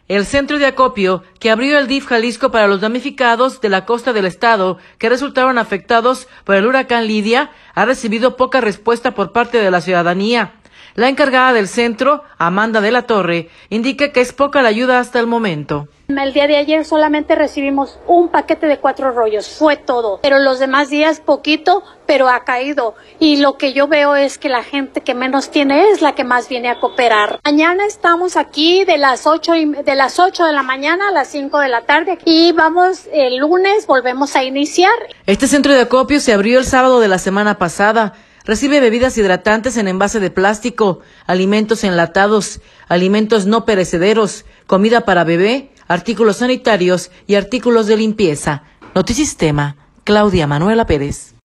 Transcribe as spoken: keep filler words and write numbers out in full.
El centro de acopio que abrió el D I F Jalisco para los damnificados de la costa del estado que resultaron afectados por el huracán Lidia ha recibido poca respuesta por parte de la ciudadanía. La encargada del centro, Amanda de la Torre, indica que es poca la ayuda hasta el momento. El día de ayer solamente recibimos un paquete de cuatro rollos, fue todo, pero los demás días poquito, pero ha caído. Y lo que yo veo es que la gente que menos tiene es la que más viene a cooperar. Mañana estamos aquí de las ocho y, de las ocho de la mañana a las cinco de la tarde y vamos el lunes, volvemos a iniciar. Este centro de acopio se abrió el sábado de la semana pasada. Recibe bebidas hidratantes en envase de plástico, alimentos enlatados, alimentos no perecederos, comida para bebé, artículos sanitarios y artículos de limpieza. Notisistema, Claudia Manuela Pérez.